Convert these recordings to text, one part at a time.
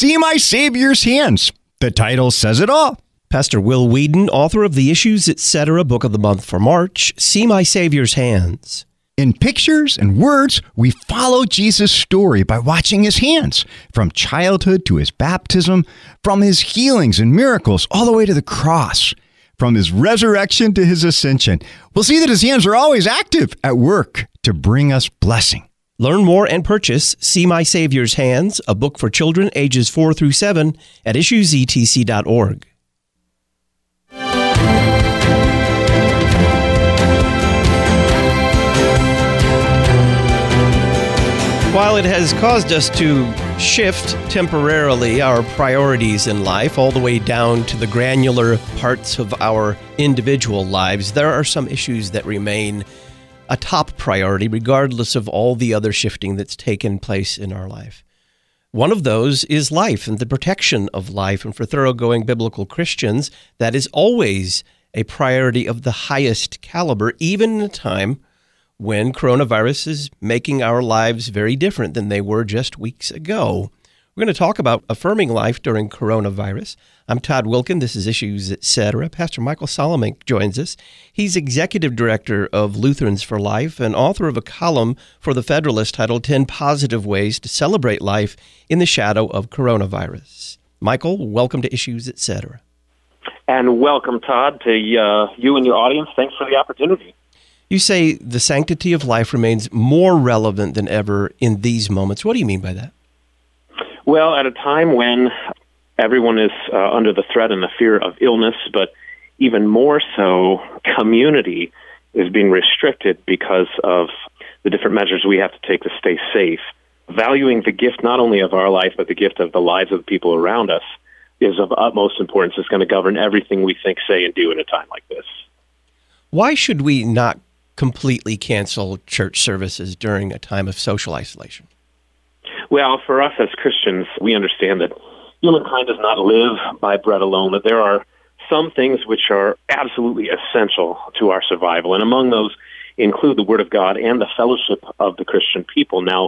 See My Savior's Hands. The title says it all. Pastor Will Whedon, author of the Issues Etc. Book of the Month for March, See My Savior's Hands. In pictures and words, we follow Jesus' story by watching his hands, from childhood to his baptism, from his healings and miracles all the way to the cross, from his resurrection to his ascension. We'll see that his hands are always active at work to bring us blessing. Learn more and purchase See My Savior's Hands, a book for children ages 4 through 7 at issuesetc.org. While it has caused us to shift temporarily our priorities in life all the way down to the granular parts of our individual lives, there are some issues that remain a top priority regardless of all the other shifting that's taken place in our life. One of those is life and the protection of life. And for thoroughgoing biblical Christians, that is always a priority of the highest caliber, even in a time when coronavirus is making our lives very different than they were just weeks ago. We're going to talk about affirming life during coronavirus. I'm Todd Wilkin. This is Issues Etc. Pastor Michael Solomink joins us. He's Executive Director of Lutherans for Life and author of a column for The Federalist titled 10 Positive Ways to Celebrate Life in the Shadow of Coronavirus. Michael, welcome to Issues Etc. And welcome, Todd, to you and your audience. Thanks for the opportunity. You say the sanctity of life remains more relevant than ever in these moments. What do you mean by that? Well, at a time when everyone is under the threat and the fear of illness, but even more so, community is being restricted because of the different measures we have to take to stay safe. Valuing the gift not only of our life, but the gift of the lives of the people around us is of utmost importance. It's going to govern everything we think, say, and do in a time like this. Why should we not completely cancel church services during a time of social isolation? Well, for us as Christians, we understand that humankind does not live by bread alone, that there are some things which are absolutely essential to our survival, and among those include the Word of God and the fellowship of the Christian people. Now,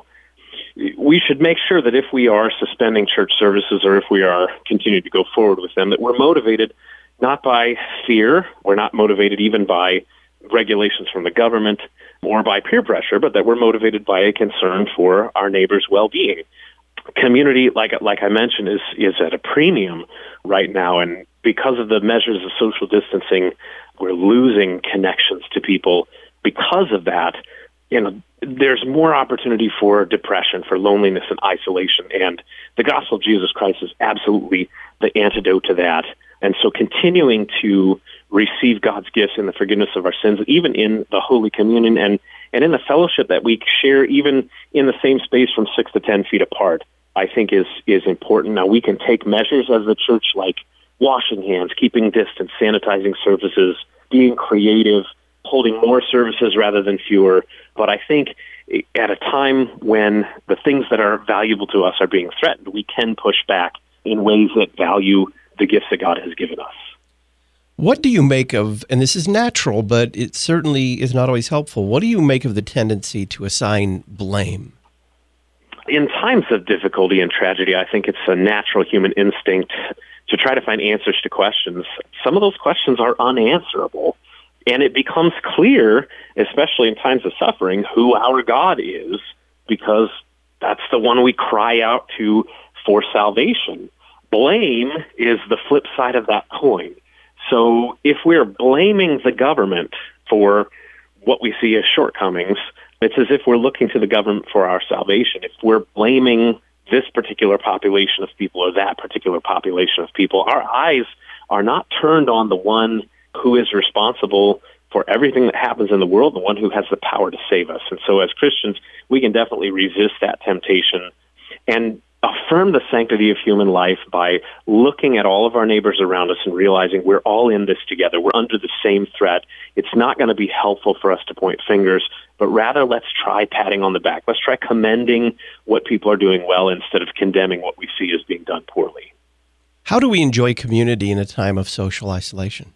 we should make sure that if we are suspending church services or if we are continuing to go forward with them, that we're motivated not by fear, we're not motivated even by regulations from the government or by peer pressure, but that we're motivated by a concern for our neighbors' well-being. Community, like I mentioned, is at a premium right now, and because of the measures of social distancing, we're losing connections to people. Because of that, there's more opportunity for depression, for loneliness and isolation, and the gospel of Jesus Christ is absolutely the antidote to that. And so continuing to receive God's gifts in the forgiveness of our sins, even in the Holy Communion and in the fellowship that we share even in the same space from 6 to 10 feet apart, I think is important. Now, we can take measures as the church like washing hands, keeping distance, sanitizing surfaces, being creative, holding more services rather than fewer. But I think at a time when the things that are valuable to us are being threatened, we can push back in ways that value the gifts that God has given us. What do you make of, and this is natural, but it certainly is not always helpful, what do you make of the tendency to assign blame? In times of difficulty and tragedy, I think it's a natural human instinct to try to find answers to questions. Some of those questions are unanswerable, and it becomes clear, especially in times of suffering, who our God is, because that's the one we cry out to for salvation. Blame is the flip side of that coin. So if we're blaming the government for what we see as shortcomings, it's as if we're looking to the government for our salvation. If we're blaming this particular population of people or that particular population of people, our eyes are not turned on the one who is responsible for everything that happens in the world, the one who has the power to save us. And so as Christians, we can definitely resist that temptation and affirm the sanctity of human life by looking at all of our neighbors around us and realizing we're all in this together. We're under the same threat. It's not going to be helpful for us to point fingers, but rather let's try patting on the back. Let's try commending what people are doing well instead of condemning what we see as being done poorly. How do we enjoy community in a time of social isolation?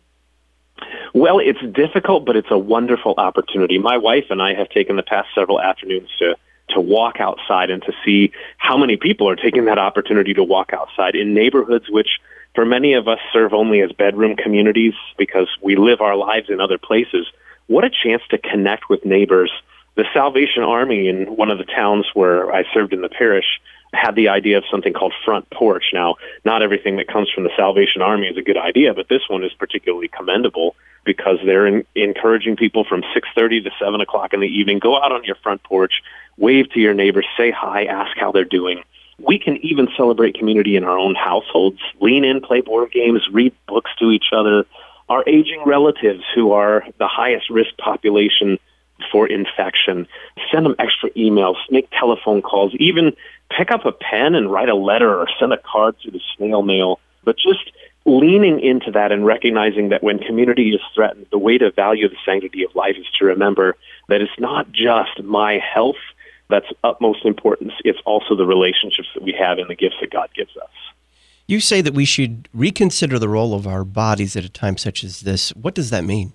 Well, it's difficult, but it's a wonderful opportunity. My wife and I have taken the past several afternoons to to walk outside and to see how many people are taking that opportunity to walk outside in neighborhoods which for many of us serve only as bedroom communities because we live our lives in other places. What a chance to connect with neighbors. The Salvation Army in one of the towns where I served in the parish had the idea of something called front porch. Now, not everything that comes from the Salvation Army is a good idea, but this one is particularly commendable because they're encouraging people from 6:30 to 7 o'clock in the evening, go out on your front porch, wave to your neighbors, say hi, ask how they're doing. We can even celebrate community in our own households, lean in, play board games, read books to each other. Our aging relatives who are the highest risk population for infection, send them extra emails, make telephone calls, even pick up a pen and write a letter or send a card through the snail mail. But just leaning into that and recognizing that when community is threatened, the way to value the sanctity of life is to remember that it's not just my health that's utmost importance, it's also the relationships that we have and the gifts that God gives us. You say that we should reconsider the role of our bodies at a time such as this. What does that mean?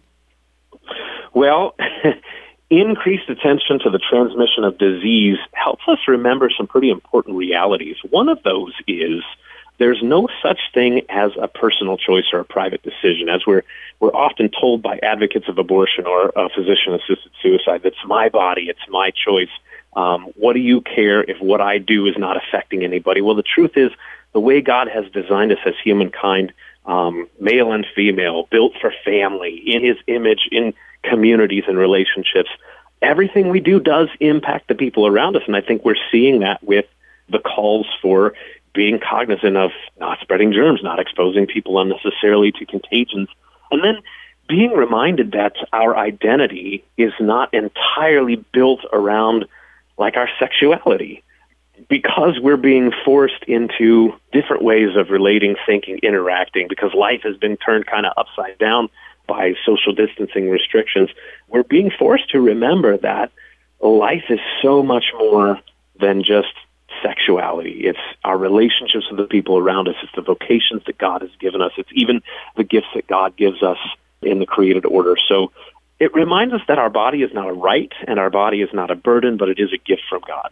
Well, increased attention to the transmission of disease helps us remember some pretty important realities. One of those is there's no such thing as a personal choice or a private decision, as we're often told by advocates of abortion or physician-assisted suicide. That's my body, it's my choice. What do you care if what I do is not affecting anybody? Well, the truth is, the way God has designed us as humankind, male and female, built for family, in His image, in communities and relationships, everything we do does impact the people around us. And I think we're seeing that with the calls for being cognizant of not spreading germs, not exposing people unnecessarily to contagions, and then being reminded that our identity is not entirely built around like our sexuality. Because we're being forced into different ways of relating, thinking, interacting, because life has been turned kind of upside down by social distancing restrictions, we're being forced to remember that life is so much more than just sexuality. It's our relationships with the people around us. It's the vocations that God has given us. It's even the gifts that God gives us in the created order. So it reminds us that our body is not a right and our body is not a burden, but it is a gift from God.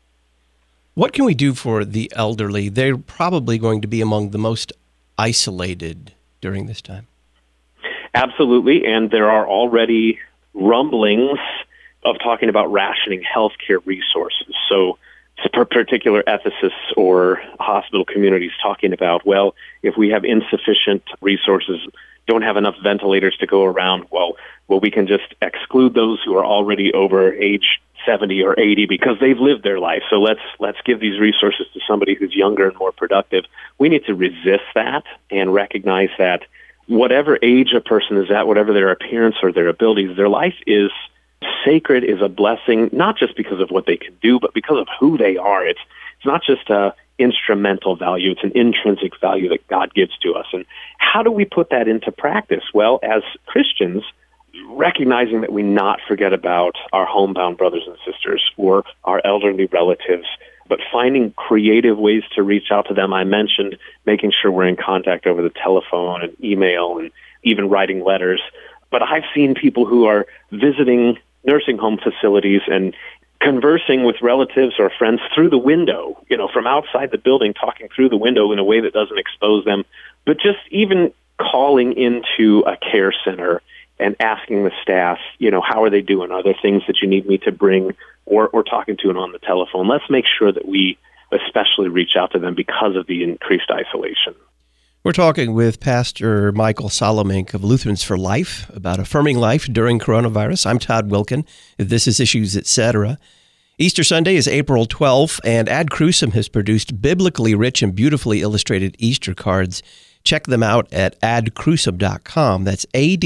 What can we do for the elderly? They're probably going to be among the most isolated during this time. Absolutely, and there are already rumblings of talking about rationing healthcare resources. So particular ethicists or hospital communities talking about, well, if we have insufficient resources, don't have enough ventilators to go around, well, we can just exclude those who are already over age 70 or 80 because they've lived their life. So let's give these resources to somebody who's younger and more productive. We need to resist that and recognize that whatever age a person is at, whatever their appearance or their abilities, their life is sacred, is a blessing, not just because of what they can do, but because of who they are. It's not just a instrumental value, it's an intrinsic value that God gives to us. And how do we put that into practice? Well, as Christians, recognizing that we not forget about our homebound brothers and sisters or our elderly relatives, but finding creative ways to reach out to them. I mentioned making sure we're in contact over the telephone and email and even writing letters. But I've seen people who are visiting nursing home facilities and conversing with relatives or friends through the window, from outside the building, talking through the window in a way that doesn't expose them, but just even calling into a care center and asking the staff, how are they doing? Are there things that you need me to bring or talking to them on the telephone? Let's make sure that we especially reach out to them because of the increased isolation. We're talking with Pastor Michael Solomink of Lutherans for Life about affirming life during coronavirus. I'm Todd Wilkin. This is Issues, Etc. Easter Sunday is April 12th, and Ad Crucem has produced biblically rich and beautifully illustrated Easter cards. Check them out at adcrucem.com. That's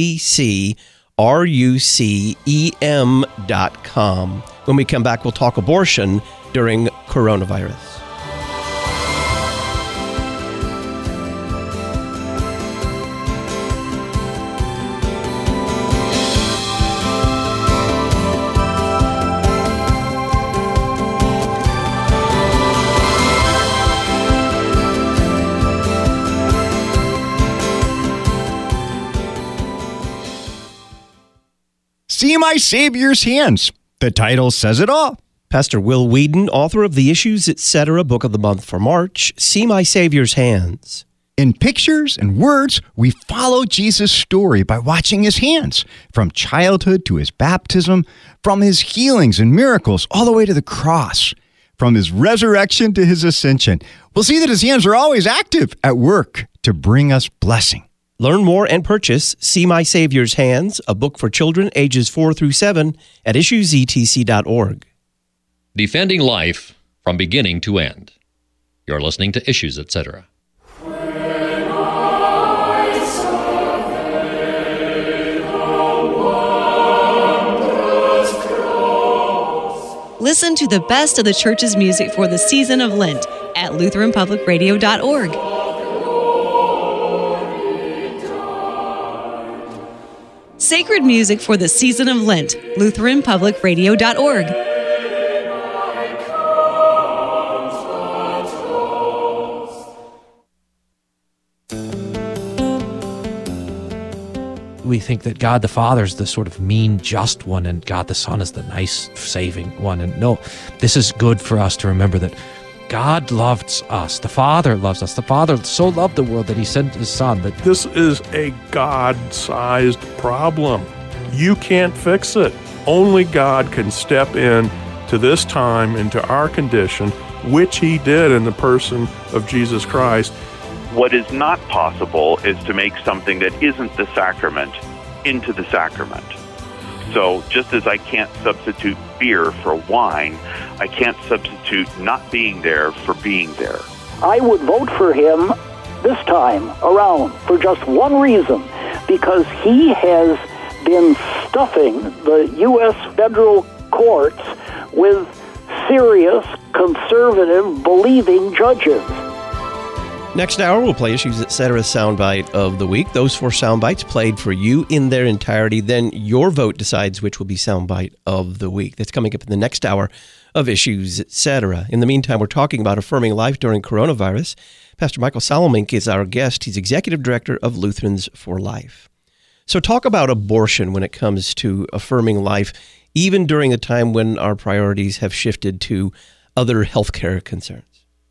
ADCRUCEM.com. When we come back, we'll talk abortion during coronavirus. See my Savior's hands. The title says it all. Pastor Will Whedon, author of the Issues, Etc. Book of the Month for March, See My Savior's Hands. In pictures and words, we follow Jesus' story by watching his hands, from childhood to his baptism, from his healings and miracles all the way to the cross, from his resurrection to his ascension. We'll see that his hands are always active at work to bring us blessing. Learn more and purchase See My Savior's Hands, a book for children ages 4 through 7 at issuesetc.org. Defending life from beginning to end. You're listening to Issues, Etc. Listen to the best of the church's music for the season of Lent at LutheranPublicRadio.org. Sacred music for the season of Lent, LutheranPublicRadio.org. We think that God the Father is the sort of mean, just one, and God the Son is the nice, saving one. And no, this is good for us to remember that God loves us. The Father loves us. The Father so loved the world that he sent his Son. That this is a God-sized problem. You can't fix it. Only God can step in to this time, into our condition, which he did in the person of Jesus Christ. What is not possible is to make something that isn't the sacrament into the sacrament. So just as I can't substitute beer for wine, I can't substitute not being there for being there. I would vote for him this time around for just one reason, because he has been stuffing the U.S. federal courts with serious, conservative, believing judges. Next hour, we'll play Issues, Etc. Soundbite of the Week. Those 4 soundbites played for you in their entirety. Then your vote decides which will be Soundbite of the Week. That's coming up in the next hour of Issues, Etc. In the meantime, we're talking about affirming life during coronavirus. Pastor Michael Solomink is our guest. He's Executive Director of Lutherans for Life. So talk about abortion when it comes to affirming life, even during a time when our priorities have shifted to other healthcare concerns.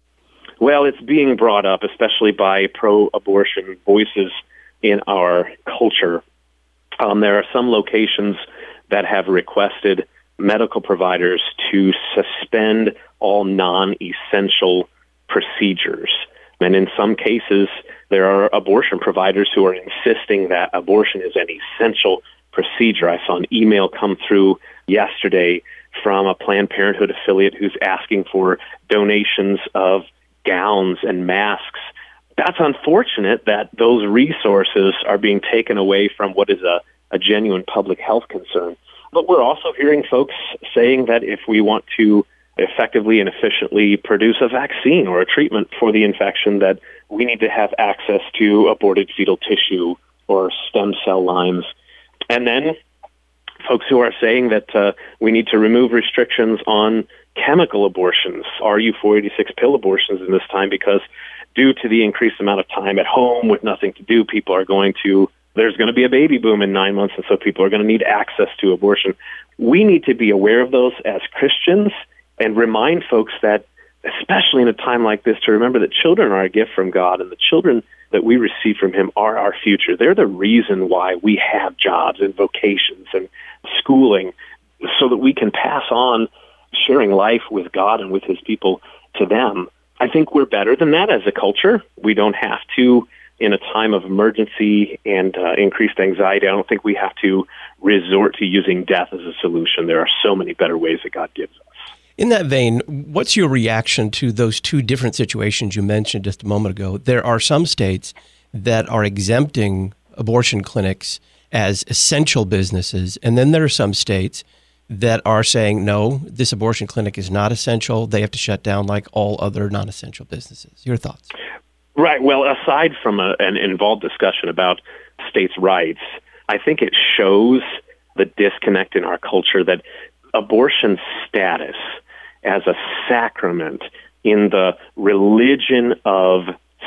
Well, it's being brought up, especially by pro-abortion voices in our culture. There are some locations that have requested medical providers to suspend all non-essential procedures. And in some cases, there are abortion providers who are insisting that abortion is an essential procedure. I saw an email come through yesterday from a Planned Parenthood affiliate who's asking for donations of gowns and masks. That's unfortunate that those resources are being taken away from what is a genuine public health concern. But we're also hearing folks saying that if we want to effectively and efficiently produce a vaccine or a treatment for the infection, that we need to have access to aborted fetal tissue or stem cell lines. And then folks who are saying that we need to remove restrictions on chemical abortions, RU-486 pill abortions in this time, because due to the increased amount of time at home with nothing to do, there's going to be a baby boom in 9 months, and so people are going to need access to abortion. We need to be aware of those as Christians and remind folks that, especially in a time like this, to remember that children are a gift from God, and the children that we receive from him are our future. They're the reason why we have jobs and vocations and schooling, so that we can pass on sharing life with God and with his people to them. I think we're better than that as a culture. We don't have to, in a time of emergency and increased anxiety, I don't think we have to resort to using death as a solution. There are so many better ways that God gives us. In that vein, what's your reaction to those 2 different situations you mentioned just a moment ago? There are some states that are exempting abortion clinics as essential businesses, and then there are some states that are saying, no, this abortion clinic is not essential. They have to shut down like all other non-essential businesses. Your thoughts? Right. Well, aside from an involved discussion about states' rights, I think it shows the disconnect in our culture that abortion status as a sacrament in the religion of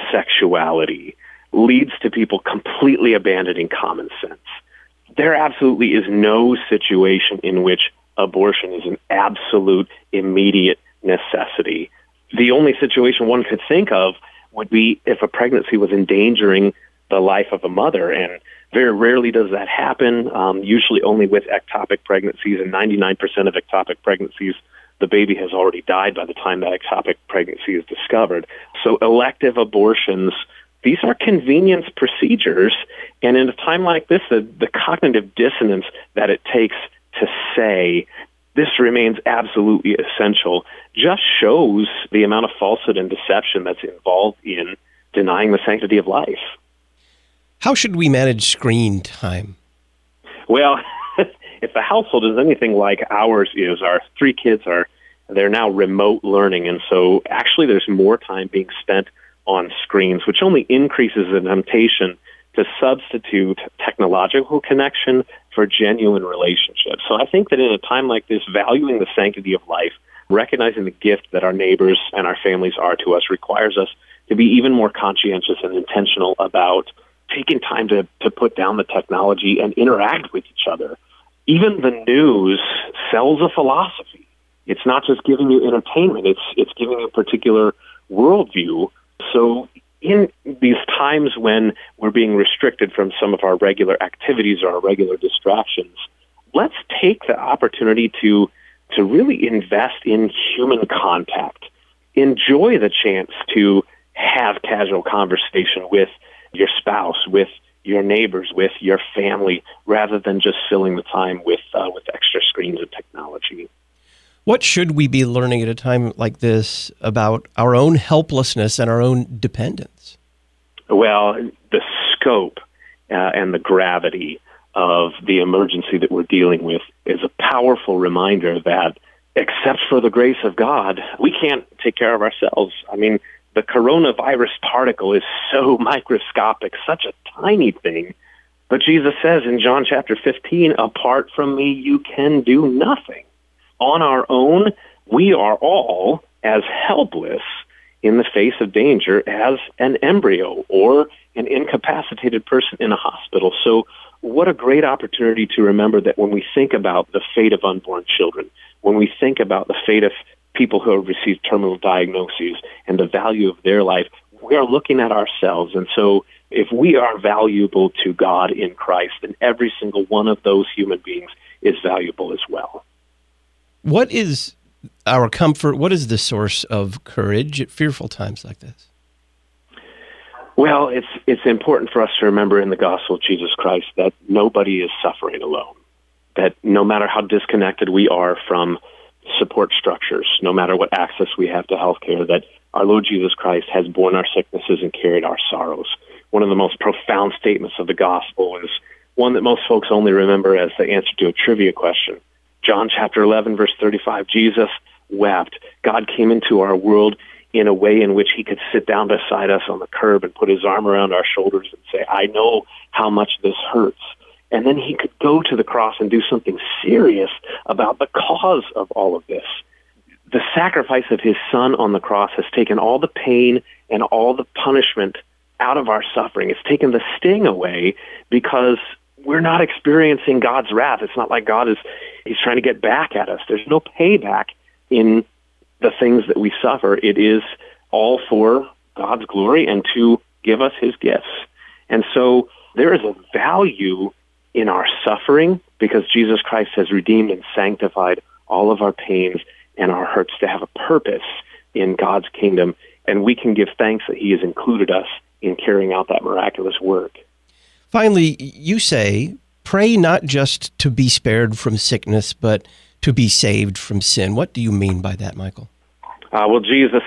sexuality leads to people completely abandoning common sense. There absolutely is no situation in which abortion is an absolute immediate necessity. The only situation one could think of would be if a pregnancy was endangering the life of a mother, and very rarely does that happen, usually only with ectopic pregnancies, and 99% of ectopic pregnancies, the baby has already died by the time that ectopic pregnancy is discovered. So elective abortions, these are convenience procedures, and in a time like this, the cognitive dissonance that it takes to say, this remains absolutely essential, just shows the amount of falsehood and deception that's involved in denying the sanctity of life. How should we manage screen time? Well, if the household is anything like ours is, our 3 kids they're now remote learning, and so actually there's more time being spent on screens, which only increases the temptation to substitute technological connection for genuine relationships. So I think that in a time like this, valuing the sanctity of life, recognizing the gift that our neighbors and our families are to us, requires us to be even more conscientious and intentional about taking time to put down the technology and interact with each other. Even the news sells a philosophy. It's not just giving you entertainment, it's giving you a particular worldview. So in these times when we're being restricted from some of our regular activities or our regular distractions, let's take the opportunity to really invest in human contact. Enjoy the chance to have casual conversation with your spouse, with your neighbors, with your family, rather than just filling the time with extra screens and technology. What should we be learning at a time like this about our own helplessness and our own dependence? Well, the scope and the gravity of the emergency that we're dealing with is a powerful reminder that, except for the grace of God, we can't take care of ourselves. I mean, the coronavirus particle is so microscopic, such a tiny thing. But Jesus says in John chapter 15, apart from me, you can do nothing. On our own, we are all as helpless in the face of danger as an embryo or an incapacitated person in a hospital. So what a great opportunity to remember that when we think about the fate of unborn children, when we think about the fate of people who have received terminal diagnoses and the value of their life, we are looking at ourselves. And so if we are valuable to God in Christ, then every single one of those human beings is valuable as well. What is our comfort? What is the source of courage at fearful times like this? Well, it's important for us to remember in the gospel of Jesus Christ that nobody is suffering alone, that no matter how disconnected we are from support structures, no matter what access we have to healthcare, that our Lord Jesus Christ has borne our sicknesses and carried our sorrows. One of the most profound statements of the gospel is one that most folks only remember as the answer to a trivia question. John chapter 11, verse 35, Jesus wept. God came into our world in a way in which he could sit down beside us on the curb and put his arm around our shoulders and say, I know how much this hurts. And then he could go to the cross and do something serious about the cause of all of this. The sacrifice of his son on the cross has taken all the pain and all the punishment out of our suffering. It's taken the sting away because we're not experiencing God's wrath. It's not like he's trying to get back at us. There's no payback in the things that we suffer. It is all for God's glory and to give us his gifts. And so there is a value in our suffering because Jesus Christ has redeemed and sanctified all of our pains and our hurts to have a purpose in God's kingdom. And we can give thanks that he has included us in carrying out that miraculous work. Finally, you say, pray not just to be spared from sickness, but to be saved from sin. What do you mean by that, Michael? Well, Jesus,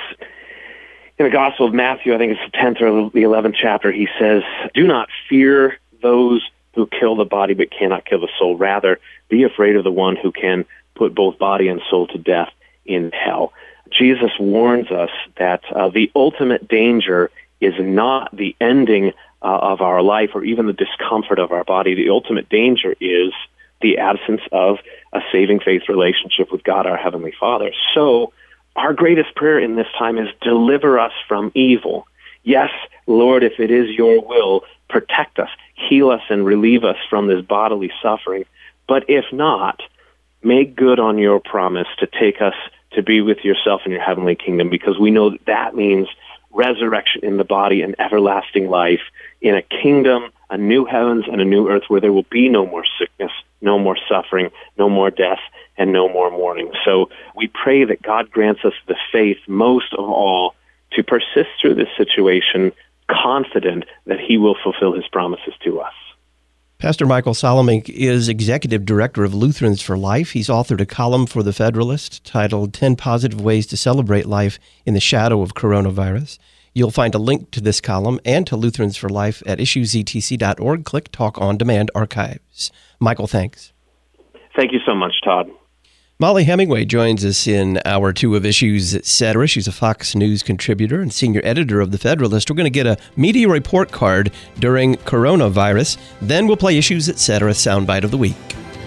in the Gospel of Matthew, I think it's the 10th or the 11th chapter, he says, do not fear those who kill the body but cannot kill the soul. Rather, be afraid of the one who can put both body and soul to death in hell. Jesus warns us that the ultimate danger is not the ending of our life or even the discomfort of our body. The ultimate danger is the absence of a saving faith relationship with God, our Heavenly Father. So our greatest prayer in this time is deliver us from evil. Yes, Lord, if it is your will, protect us, heal us, and relieve us from this bodily suffering. But if not, make good on your promise to take us to be with yourself in your heavenly kingdom, because we know that means resurrection in the body and everlasting life in a kingdom, a new heavens and a new earth where there will be no more sickness, no more suffering, no more death, and no more mourning. So we pray that God grants us the faith, most of all, to persist through this situation, confident that he will fulfill his promises to us. Pastor Michael Solomink is Executive Director of Lutherans for Life. He's authored a column for The Federalist titled 10 Positive Ways to Celebrate Life in the Shadow of Coronavirus. You'll find a link to this column and to Lutherans for Life at issuesetc.org. Click Talk on Demand Archives. Michael, thanks. Thank you so much, Todd. Molly Hemingway joins us in Hour 2 of Issues Etc. She's a Fox News contributor and senior editor of The Federalist. We're going to get a media report card during coronavirus. Then we'll play Issues Etc. Soundbite of the Week.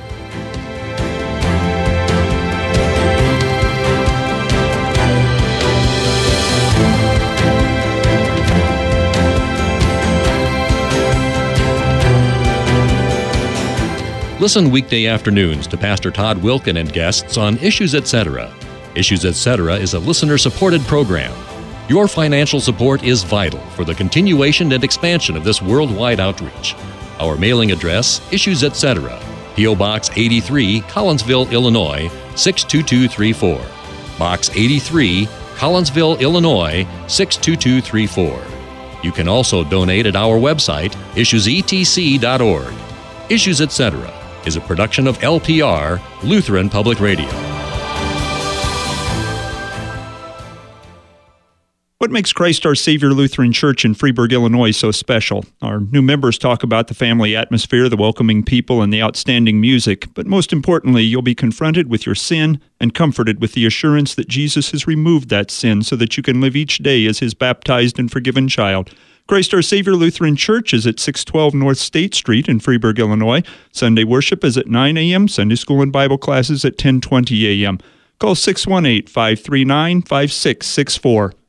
Listen weekday afternoons to Pastor Todd Wilken and guests on Issues Etc. Issues Etc. is a listener-supported program. Your financial support is vital for the continuation and expansion of this worldwide outreach. Our mailing address, Issues Etc., P.O. Box 83, Collinsville, Illinois, 62234. Box 83, Collinsville, Illinois, 62234. You can also donate at our website, issuesetc.org. Issues Etc. is a production of LPR, Lutheran Public Radio. What makes Christ Our Savior Lutheran Church in Freeburg, Illinois so special? Our new members talk about the family atmosphere, the welcoming people, and the outstanding music. But most importantly, you'll be confronted with your sin and comforted with the assurance that Jesus has removed that sin so that you can live each day as his baptized and forgiven child. Christ Our Savior Lutheran Church is at 612 North State Street in Freeburg, Illinois. Sunday worship is at 9 a.m., Sunday school and Bible classes at 10:20 a.m. Call 618-539-5664.